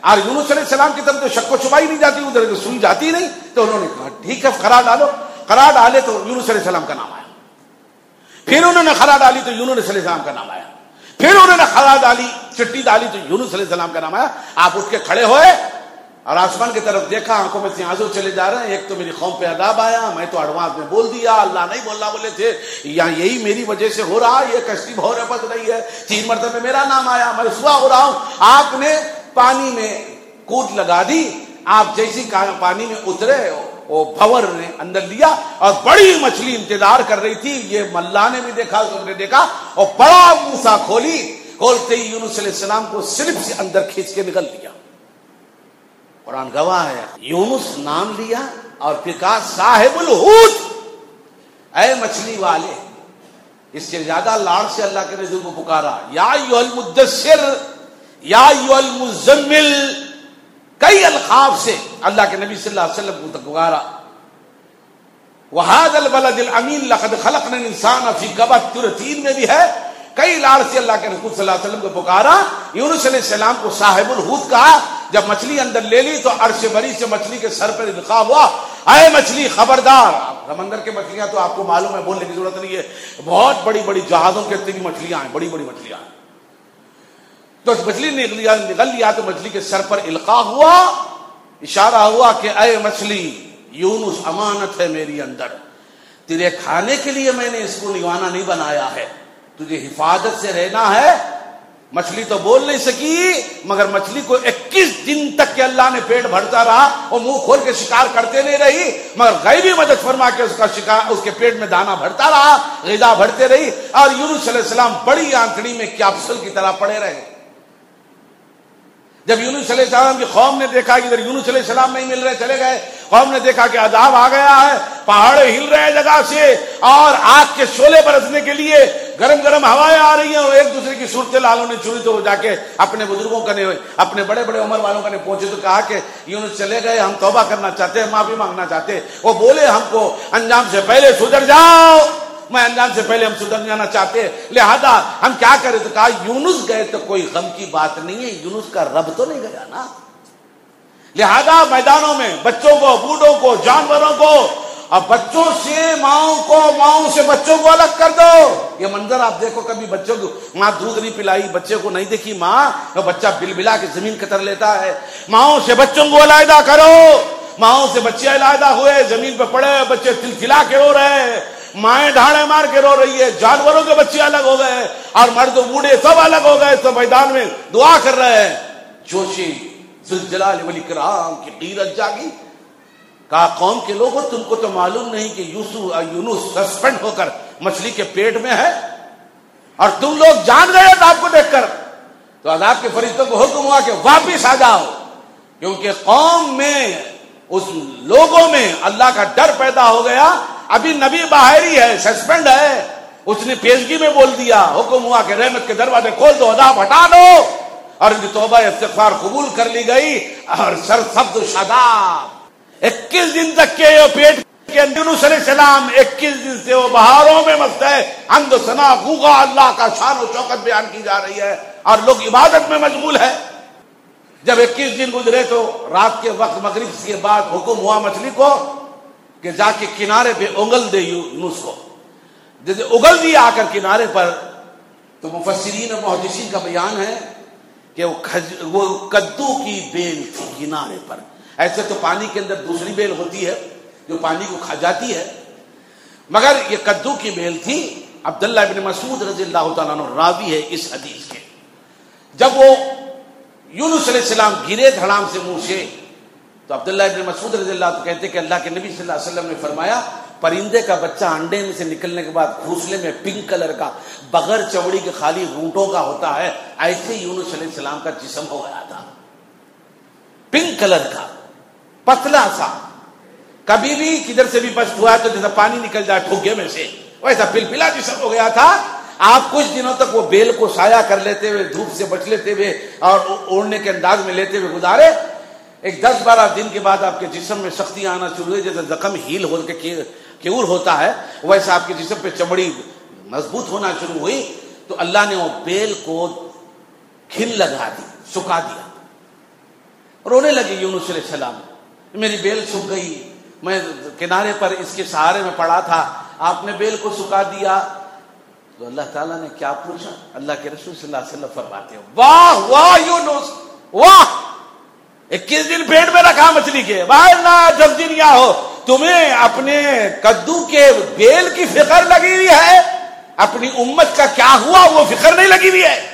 اور یونس علیہ السلام کی طرف تو شک و شبہ ہی نہیں جاتی، ادھر تو سوئی جاتی نہیں. تو انہوں نے کہا ٹھیک ہے خرا ڈالو. خرا ڈالے تو یونس علیہ السلام کا نام آیا. پھر انہوں نے خرا ڈالی تو یونس علیہ السلام کا نام آیا. پھر انہوں نے خرا ڈالی، چٹی ڈالی تو یونس علیہ السلام کا نام آیا. آپ اٹھ کے کھڑے ہوئے اور آسمان کی طرف دیکھا، آنکھوں میں سے آنسو چلے جا رہے ہیں. ایک تو میری قوم پہ عذاب آیا، میں تو اڑواس میں بول دیا، اللہ نہیں بولنا بولے تھے، یا یہی میری وجہ سے ہو رہا، یہ کشتی بہت رپت رہی ہے، تین مرتبہ میرا نام آیا، میں رسوا ہو رہا ہوں. آپ نے پانی میں کود لگا دی. آپ جیسی پانی میں اترے وہ بھور نے اندر لیا اور بڑی مچھلی انتظار کر رہی تھی. یہ ملا نے بھی دیکھا، سب نے دیکھا، اور بڑا موسا کھولی. کھولتے ہی یونس علیہ السلام کو صرف سے اندر کھینچ کے نکل دیا. قرآن گواہ ہے. یونس نام لیا اور پھر کہا صاحب الحوت، اے مچھلی والے. اس سے زیادہ لاڑ سے اللہ کے رسول کو پکارا، یا ایھا المدثر، یا ایھا المزمل. کئی القاب سے اللہ کے نبی صلی اللہ علیہ وسلم کو پکارا. وَهَذَا الْبَلَدِ الْأَمِينِ لَقَدْ خَلَقْنَا الْإِنسَانَ فِي كَبَدٍ. سورہ تین میں بھی ہے. کئی لاڑ سے اللہ کے رسول صلی اللہ علیہ وسلم کو پکارا. یونس علیہ السلام کو صاحب الحوت کہا. جب مچھلی اندر لے لی تو عرش بری سے مچھلی کے سر پر القاء ہوا، اے مچھلی خبردار. سمندر کی مچھلیاں تو آپ کو معلوم ہے، بولنے کی ضرورت نہیں ہے، بہت بڑی بڑی جہازوں کے اتنی مچھلیاں ہیں، بڑی بڑی مچھلیاں ہیں. تو مچھلی نے نگل لیا تو مچھلی کے سر پر القاء ہوا. اشارہ ہوا کہ اے مچھلی، یونس امانت ہے میری اندر، تیرے کھانے کے لیے میں نے اس کو نگوانا نہیں بنایا ہے، تجھے حفاظت سے رہنا ہے. مچھلی تو بول نہیں سکی، مگر مچھلی کو اکیس دن تک کہ اللہ نے پیٹ بھرتا رہا، وہ منہ کھول کے شکار کرتے نہیں رہی، مگر غیبی مدد فرما کے اس کا شکار، اس کے پیٹ میں دانا بھرتا رہا، غذا بھرتے رہی. اور یونس علیہ السلام بڑی آنکڑی میں کیپسول کی طرح پڑے رہے. جب یونس علیہ السلام کی قوم نے دیکھا کہ ادھر یونس علیہ السلام نہیں مل رہے، چلے گئے. قوم نے دیکھا کہ عذاب آ گیا ہے، پہاڑ ہل رہے جگہ سے، اور آگ کے شعلے برسنے کے لیے گرم گرم ہوائیں آ رہی ہیں. اور ایک دوسرے کی صورت لالوں نے چھوڑی تو وہ جا کے اپنے بزرگوں کا نے، اپنے بڑے بڑے عمر والوں کا نے پہنچے تو کہا کہ یونس چلے گئے، ہم توبہ کرنا چاہتے ہیں، معافی مانگنا چاہتے ہیں. وہ بولے ہم کو انجام سے پہلے سدھر جاؤ، میں انجام سے پہلے ہم سدھر جانا چاہتے ہیں، لہذا ہم کیا کریں. تو کہا یونس گئے تو کوئی غم کی بات نہیں ہے، یونس کا رب تو نہیں گیا نا. لہذا میدانوں میں بچوں کو، بوڑھوں کو، جانوروں کو، اب بچوں سے ماؤں کو، ماؤں سے بچوں کو الگ کر دو. یہ منظر آپ دیکھو، کبھی بچوں کو ماں دودھ نہیں پلائی، بچے کو نہیں دیکھی ماں، تو بچہ بل بلا کے زمین کتر لیتا ہے. ماؤں سے بچوں کو علیحدہ کرو. ماؤں سے بچے علیحدہ ہوئے، زمین پہ پڑے، بچے تلتلا کے رو رہے ہیں، مائیں ڈھاڑے مار کے رو رہی ہے. جانوروں کے بچے الگ ہو گئے اور مرد بوڑھے سب الگ ہو گئے، سب میدان میں دعا کر رہے ہیں. جوشی ذوالجلال والاکرام کی غیرت جاگی. کہا قوم کے لوگوں، تم کو تو معلوم نہیں کہ یوسف یونس سسپینڈ ہو کر مچھلی کے پیٹ میں ہے، اور تم لوگ جان گئے عذاب کو دیکھ کر. تو عذاب کے فرشتوں کو حکم ہوا کہ واپس آ جاؤ، کیونکہ قوم میں، اس لوگوں میں اللہ کا ڈر پیدا ہو گیا. ابھی نبی باہری ہے، سسپینڈ ہے، اس نے پیشگی میں بول دیا. حکم ہوا کہ رحمت کے دروازے کھول دو، عذاب ہٹا دو، اور ان کی توبہ استغفار قبول کر لی گئی. اور سر سبز و شاداب اکیس دن تک کے پیٹ کے اندر یونس علیہ السلام اکیس دن سے وہ بہاروں میں مست ہے. حمد و ثنا غوغا اللہ کا شان و شوکت بیان کی جا رہی ہے، اور لوگ عبادت میں مشغول ہے. جب اکیس دن گزرے تو رات کے وقت مغرب کے بعد حکم ہوا مچھلی کو کہ جا کے کنارے پہ اگل دے یونس کو. جیسے اگل دیا آ کر کنارے پر، تو مفسرین اور محدثین کا بیان ہے کہ وہ کدو کی بیل تھی کنارے پر. ایسے تو پانی کے اندر دوسری بیل ہوتی ہے جو پانی کو کھا جاتی ہے، مگر یہ کدو کی بیل تھی. عبداللہ ابن مسعود رضی اللہ تعالیٰ عنہ راوی ہے اس حدیث کے. جب وہ یونس علیہ السلام گرے دھڑام سے منہ سے، تو عبداللہ ابن مسعود رضی اللہ عنہ کہتے کہ اللہ کے نبی صلی اللہ علیہ وسلم نے فرمایا، پرندے کا بچہ انڈے میں سے نکلنے کے بعد گھونسلے میں پنک کلر کا، بغیر چوڑی کے خالی رونٹوں کا ہوتا ہے، ایسے یونس علیہ السلام کا جسم ہو گیا تھا، پنک کلر کا، پتلا سا. کبھی بھی کدھر سے بھی بچ ہوا تو جیسا پانی نکل جائے پھگے میں سے، ویسا پلپلا جسم ہو گیا تھا. آپ کچھ دنوں تک وہ بیل کو سایہ کر لیتے ہوئے، دھوپ سے بچ لیتے ہوئے اور اوڑھنے کے انداز میں لیتے ہوئے گزارے. ایک دس بارہ دن کے بعد آپ کے جسم میں سختی آنا شروع ہوئی، جیسے زخم ہیل ہو کے کیور ہوتا ہے ویسا آپ کے جسم پہ چمڑی مضبوط ہونا شروع ہوئی. تو اللہ نے وہ بیل کو کھل لگا دی، سکھا دیا. رونے لگے یونس علیہ السلام، میری بیل سوکھ گئی، میں کنارے پر اس کے سہارے میں پڑا تھا، آپ نے بیل کو سکھا دیا۔ تو اللہ تعالیٰ نے کیا پوچھا؟ اللہ کے رسول صلی اللہ علیہ وسلم فرماتے ہیں واہ واہ یونس واہ، اکیس دن پیٹ میں رکھا مچھلی کے، باہر نہ دس دن یا ہو، تمہیں اپنے کدو کے بیل کی فکر لگی ہوئی ہے، اپنی امت کا کیا ہوا وہ فکر نہیں لگی ہوئی ہے۔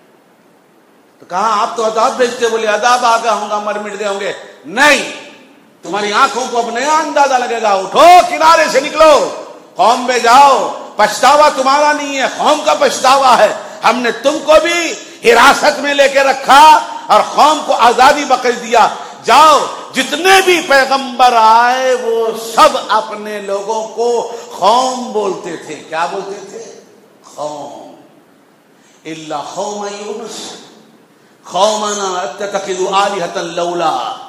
تو کہا آپ تو عذاب بھیجتے، بولے عذاب آ گیا ہوں گا، مر مٹ گئے ہوں گے، نہیں، تمہاری آنکھوں کو اب نیا اندازہ لگے گا، اٹھو کنارے سے نکلو، قوم میں جاؤ، پچھتاوا تمہارا نہیں ہے، قوم کا پچھتاوا ہے، ہم نے تم کو بھی حراست میں لے کے رکھا اور قوم کو آزادی بخش دیا، جاؤ۔ جتنے بھی پیغمبر آئے وہ سب اپنے لوگوں کو قوم بولتے تھے، کیا بولتے تھے؟ قوم، الا قوم یونس قومنا اتخذوا آلہۃ لولا،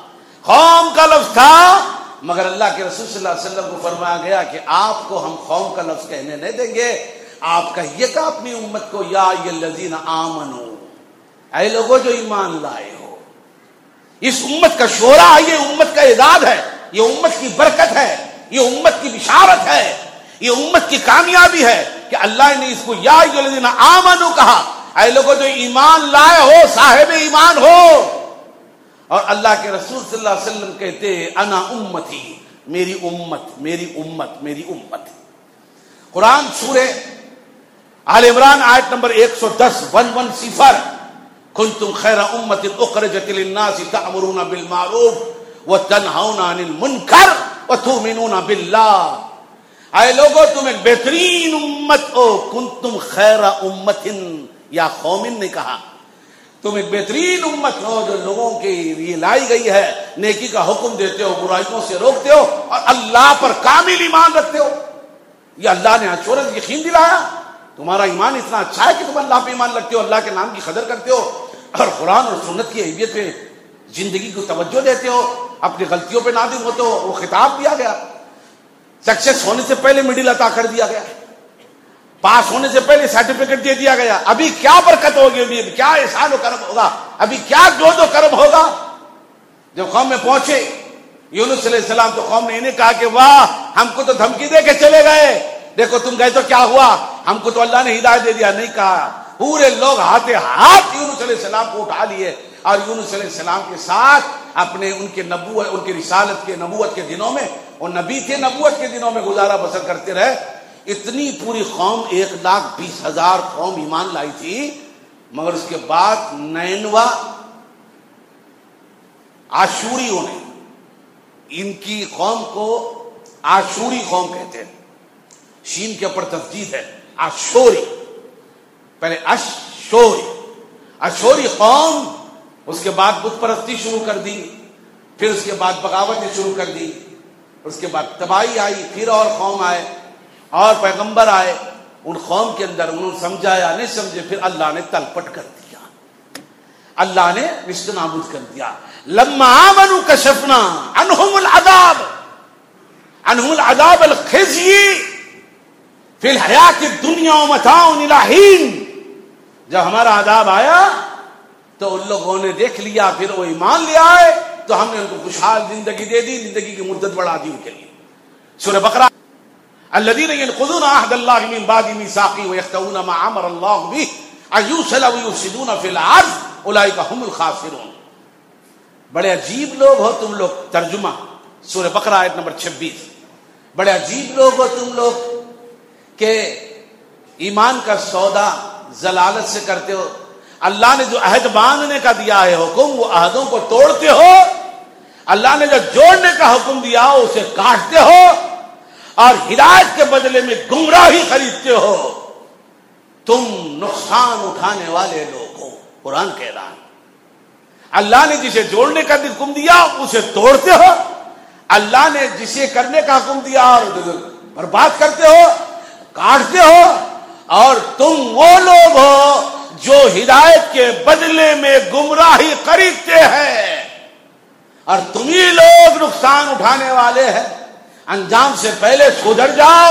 قوم کا لفظ تھا، مگر اللہ کے رسول صلی اللہ علیہ وسلم کو فرمایا گیا کہ آپ کو ہم قوم کا لفظ کہنے نہیں دیں گے، آپ کہیے گا اپنی امت کو یا ایھا الذین آمنو، اے لوگوں جو ایمان لائے ہو۔ اس امت کا شعرا، یہ امت کا اعداد ہے، یہ امت کی برکت ہے، یہ امت کی بشارت ہے، یہ امت کی کامیابی ہے کہ اللہ نے اس کو یا ایھا الذین آمنو کہا، اے لوگوں جو ایمان لائے ہو، صاحب ایمان ہو۔ اور اللہ کے رسول صلی اللہ علیہ وسلم کہتے انا امتی، میری امت میری امت میری امت۔ قرآن سورہ آل عمران آیت نمبر ایک سو دس ون ون صفر، کنتم خیر امت اخرجت للناس تأمرون بالمعروف وتنہون عن المنکر وتؤمنون باللہ، اے لوگوں تم ایک بہترین امت ہو، کنتم خیر امت، یا قوم نے کہا تم ایک بہترین امت ہو جو لوگوں کے لیے لائی گئی ہے، نیکی کا حکم دیتے ہو، برائیوں سے روکتے ہو، اور اللہ پر کامل ایمان رکھتے ہو۔ یہ اللہ نے اچورت یقین دلایا، تمہارا ایمان اتنا اچھا ہے کہ تم اللہ پہ ایمان رکھتے ہو، اللہ کے نام کی قدر کرتے ہو، اور قرآن اور سنت کی اہمیت پہ زندگی کو توجہ دیتے ہو، اپنی غلطیوں پہ نادم ہوتے ہو۔ وہ خطاب دیا گیا، سکسیس ہونے سے پہلے میڈل عطا کر دیا گیا، پاس ہونے سے پہلے سرٹیفکیٹ دے دیا گیا، ابھی کیا برکت ہوگی، ابھی کیا احسان و کرم ہوگا، ابھی کیا جود و کرم ہوگا۔ جب قوم میں پہنچے یونس علیہ السلام تو قوم نے انہیں کہا کہ واہ، ہم کو تو دھمکی دے کے چلے گئے، دیکھو تم گئے تو کیا ہوا، ہم کو تو اللہ نے ہدایت دے دیا۔ نہیں کہا، پورے لوگ ہاتھ ہاتھ یونس علیہ السلام کو اٹھا لیے اور یونس علیہ السلام کے ساتھ اپنے ان کے نبوت ان کی رسالت کے نبوت کے دنوں میں، وہ نبی تھے، نبوت کے دنوں میں گزارا بسر کرتے رہے۔ اتنی پوری قوم، ایک لاکھ بیس ہزار قوم ایمان لائی تھی، مگر اس کے بعد نینوا آشوریوں نے، ان کی قوم کو آشوری قوم کہتے ہیں، شین کے اوپر تسدید ہے، آشوری، پہلے اشوری اشوری قوم، اس کے بعد بت پرستی شروع کر دی، پھر اس کے بعد بغاوتیں شروع کر دی، اس کے بعد تباہی آئی، پھر اور قوم آئے اور پیغمبر آئے، ان قوم کے اندر انہوں نے سمجھایا، نہیں سمجھے، پھر اللہ نے تلپٹ کر دیا، اللہ نے نشت نابود کر دیا۔ لما آمنوا کشفنا عنہم العذاب عنہم العذاب الخزی فی الحیات الدنیا ومتاع الی حین، جب ہمارا عذاب آیا تو ان لوگوں نے دیکھ لیا، پھر وہ ایمان لے آئے تو ہم نے ان کو خوشحال زندگی دے دی، زندگی کی مدت بڑھا دی ان کے لیے۔ سورہ بقرہ، الذین ینقضون عہد اللہ من بعد میثاقہ ویقطعون ما امر اللہ بہ ان یوصل ویفسدون فی الارض اولئک هم الخاسرون۔ بڑے عجیب لوگ ہو تم لوگ، ترجمہ سورہ بقرہ آیت نمبر چھبیس، بڑے عجیب لوگ ہو تم لوگ کہ ایمان کا سودا ضلالت سے کرتے ہو، اللہ نے جو عہد باندھنے کا دیا ہے حکم، وہ عہدوں کو توڑتے ہو، اللہ نے جو جوڑنے کا حکم دیا ہو اسے کاٹتے ہو، اور ہدایت کے بدلے میں گمراہی خریدتے ہو، تم نقصان اٹھانے والے لوگ ہو۔ قرآن کہہ رہا ہے اللہ نے جسے جوڑنے کا حکم دیا اسے توڑتے ہو، اللہ نے جسے کرنے کا حکم دیا اور برباد کرتے ہو، کاٹتے ہو، اور تم وہ لوگ ہو جو ہدایت کے بدلے میں گمراہی خریدتے ہیں، اور تم ہی لوگ نقصان اٹھانے والے ہیں۔ انجام سے پہلے سدھر جاؤ،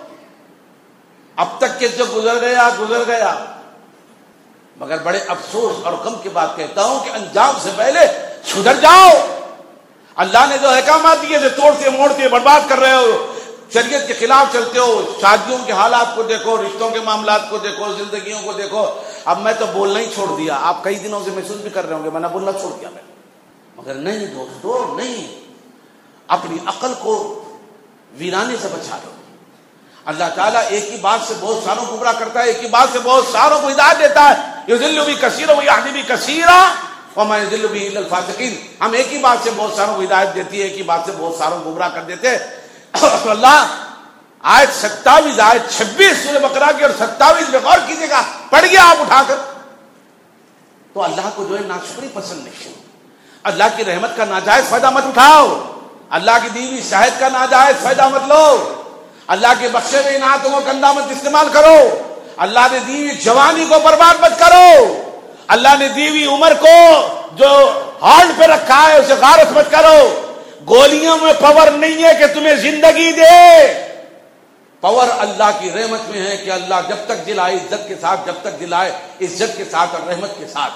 اب تک کے جو گزر گیا گزر گیا، مگر بڑے افسوس اور غم کی بات کہتا ہوں کہ انجام سے پہلے سدھر جاؤ. اللہ نے جو احکامات دیے تھے توڑتے موڑتے برباد کر رہے ہو, شریعت کے خلاف چلتے ہو. شادیوں کے حالات کو دیکھو, رشتوں کے معاملات کو دیکھو, زندگیوں کو دیکھو. اب میں تو بولنا ہی چھوڑ دیا. آپ کئی دنوں سے محسوس بھی کر رہے ہوں گے میں نے بولنا چھوڑ دیا میں, مگر نہیں دوستو نہیں, اپنی عقل کو ویرانے سے بچا لو. اللہ تعالیٰ ایک ہی بات سے بہت ساروں کو گمراہ کرتا ہے, ایک ہی بات سے بہت ساروں کو ہدایت دیتا ہے. یضل بھی کثیرا ویہدی بھی کثیرا وما یضل به الا الفاسقین. ہم ایک ہی بات سے بہت ساروں کو ہدایت دیتی ہے, ایک ہی بات سے بہت ساروں کو گمراہ کر دیتے. تو اللہ آیت ستاویس آیت چھبیس سورہ بقرہ کی اور ستاویس میں غور کیجیے گا, پڑھیے آپ اٹھا کر. تو اللہ کو جو ہے ناشکری پسند نہیں. اللہ کی رحمت کا ناجائز فائدہ مت اٹھاؤ, اللہ کی دی ہوئی شاہد کا ناجائز فائدہ مت لو, اللہ کے بخشے ہوئے انعامات کو گندا مت استعمال کرو, اللہ نے دی ہوئی جوانی کو برباد مت کرو, اللہ نے دی ہوئی عمر کو جو ہارڈ پہ رکھا ہے اسے غارت مت کرو. گولیوں میں پاور نہیں ہے کہ تمہیں زندگی دے, پاور اللہ کی رحمت میں ہے کہ اللہ جب تک دلائے عزت کے ساتھ, جب تک دلائے عزت کے ساتھ اور رحمت کے ساتھ.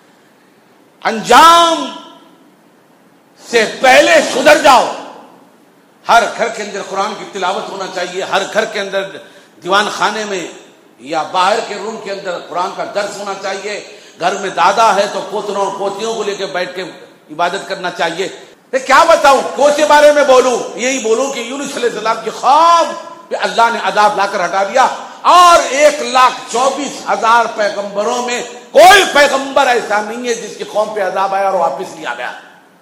انجام سے پہلے سدھر جاؤ. ہر گھر کے اندر قرآن کی تلاوت ہونا چاہیے, ہر گھر کے اندر دیوان خانے میں یا باہر کے روم کے اندر قرآن کا درس ہونا چاہیے. گھر میں دادا ہے تو پوتروں اور پوتیوں کو لے کے بیٹھ کے عبادت کرنا چاہیے. کیا بتاؤں, کون سے بارے میں بولوں؟ یہی بولوں کہ یونس علیہ السلام کی خواب پہ اللہ نے عذاب لا کر ہٹا دیا, اور ایک لاکھ چوبیس ہزار پیغمبروں میں کوئی پیغمبر ایسا نہیں ہے جس کی قوم پہ عذاب آیا اور واپس لیا گیا.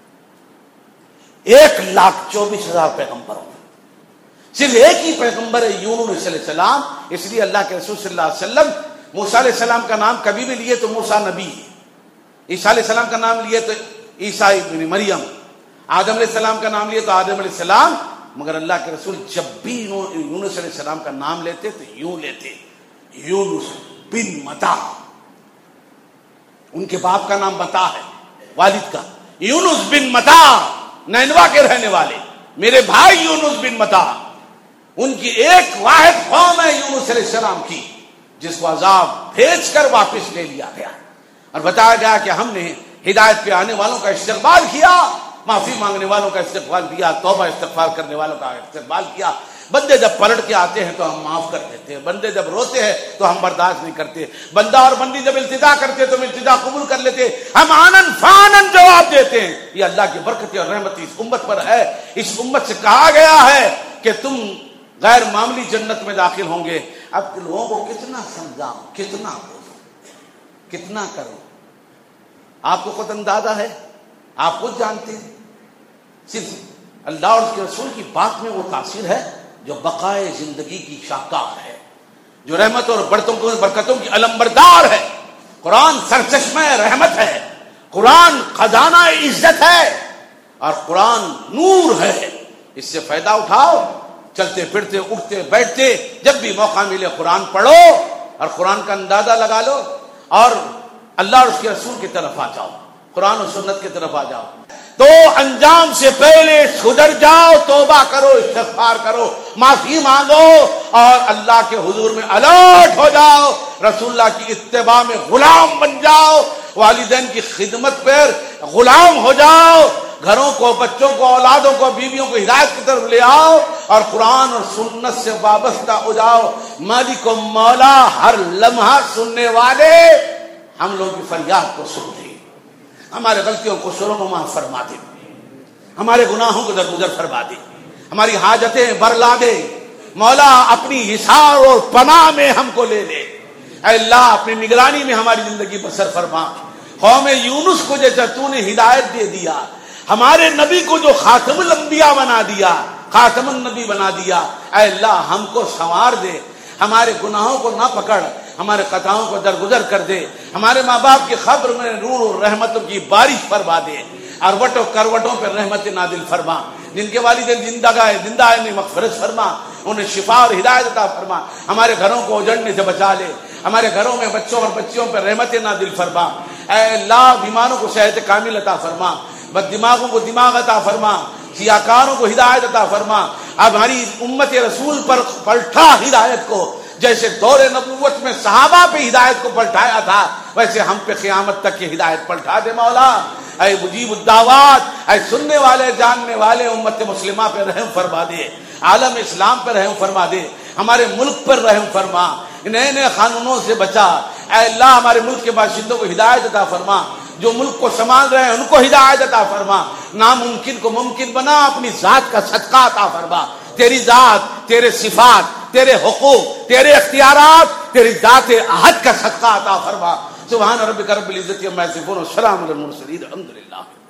ایک لاکھ چوبیس ہزار پیغمبروں میں صرف ایک ہی پیغمبر ہے یونس علیہ السلام. اس لیے اللہ کے رسول صلی اللہ علیہ وسلم موسیٰ علیہ السلام کا نام کبھی بھی لیے تو موسیٰ نبی, عیسیٰ علیہ السلام کا نام لیے تو عیسیٰ ابن مریم, آدم علیہ السلام کا نام لیے تو آدم علیہ السلام. مگر اللہ کے رسول جب بھی یونس علیہ السلام کا نام لیتے تو یوں لیتے, یونس بن متا. ان کے باپ کا نام متا ہے, والد کا یونس بن متا, نینوا کے رہنے والے میرے بھائی یونس بن متا. ان کی ایک واحد قوم ہے یونس علیہ السلام کی جس کو عذاب بھیج کر واپس لے لیا گیا, اور بتایا گیا کہ ہم نے ہدایت پہ آنے والوں کا استقبال کیا, معافی مانگنے والوں کا استقبال کیا, توبہ استغفار کرنے والوں کا استقبال کیا. بندے جب پلٹ کے آتے ہیں تو ہم معاف کر دیتے ہیں, بندے جب روتے ہیں تو ہم برداشت نہیں کرتے, بندہ اور بندی جب التجا کرتے تو ہم التجا قبول کر لیتے, ہم آنن فانن جواب دیتے ہیں. یہ اللہ کی برکت اور رحمت اس امت پر ہے. اس امت سے کہا گیا ہے کہ تم غیر معمولی جنت میں داخل ہوں گے. اب لوگوں کو کتنا سمجھاؤں, کتنا بولوں, کتنا کروں؟ آپ کو خود اندازہ ہے, آپ خود جانتے ہیں. صرف اللہ اور اس کے رسول کی بات میں وہ تاثیر ہے جو بقائے زندگی کی شاہکار ہے, جو رحمت اور برکتوں کی علمبردار ہے. قرآن سرچشمہ رحمت ہے, قرآن خزانہ عزت ہے, اور قرآن نور ہے. اس سے فائدہ اٹھاؤ, چلتے پھرتے اٹھتے بیٹھتے جب بھی موقع ملے قرآن پڑھو اور قرآن کا اندازہ لگا لو, اور اللہ اور اس کے رسول کی طرف آ جاؤ, قرآن و سنت کی طرف آ جاؤ. تو انجام سے پہلے سدھر جاؤ, توبہ کرو, استغفار کرو, معافی مانگو, اور اللہ کے حضور میں الرٹ ہو جاؤ, رسول اللہ کی اتباع میں غلام بن جاؤ, والدین کی خدمت پر غلام ہو جاؤ, گھروں کو, بچوں کو, اولادوں کو, بیویوں کو ہدایت کی طرف لے آؤ, اور قرآن اور سنت سے وابستہ ہو جاؤ. مالک و مولا ہر لمحہ سننے والے, ہم لوگوں کی فریاد کو سن لے, ہمارے غلطیوں کو سروں معاف فرما دے, ہمارے گناہوں کو درگزر فرما دے, ہماری حاجتیں برلا دے. مولا اپنی حصار اور پناہ میں ہم کو لے لے. اے اللہ اپنی نگرانی میں ہماری زندگی بسر فرما. قوم یونس کو جیسا تو نے ہدایت دے دیا, ہمارے نبی کو جو خاتم الانبیاء بنا دیا, خاتم النبی بنا دیا, اے اللہ ہم کو سنوار دے, ہمارے گناہوں کو نہ پکڑ, ہمارے خطاؤں کو درگزر کر دے, ہمارے ماں باپ کی قبر میں نور اور رحمتوں کی بارش فرما دے, اروٹوں کروٹوں پر رحمت نازل فرما. جن کے والدین زندہ گائے زندہ ہے مغفرت فرما, انہیں شفا اور ہدایت عطا فرما. ہمارے گھروں کو اجڑنے سے بچا لے, ہمارے گھروں میں بچوں اور بچیوں پر رحمت نازل فرما. اے اللہ بیماروں کو صحت کامل عطا فرما, بد دماغوں کو دماغ عطا فرما, سیاکاروں کو ہدایت عطا فرما. اب ہماری امت رسول پر پلٹا ہدایت کو, جیسے دور نبوت میں صحابہ پہ ہدایت کو پلٹایا تھا ویسے ہم پہ قیامت تک یہ ہدایت پلٹا دے مولا. اے مجیب الدعوات، اے سننے والے جاننے والے امت مسلمہ پہ رحم فرما دے، عالم اسلام پہ رحم فرما دے، ہمارے ملک پر رحم فرما، نئے نئے قانونوں سے بچا. اے اللہ ہمارے ملک کے باشندوں کو ہدایت عطا فرما، جو ملک کو سنبھال رہے ہیں ان کو ہدایت عطا فرما، ناممکن کو ممکن بنا، اپنی ذات کا صدقہ عطا فرما. تیری ذات، تیرے صفات، تیرے حقوق، تیرے اختیارات، تیری ذات احد کا صدقہ عطا فرما. سبحان ربک رب العزت عما یصفون والسلام علی المرسلین الحمد للہ.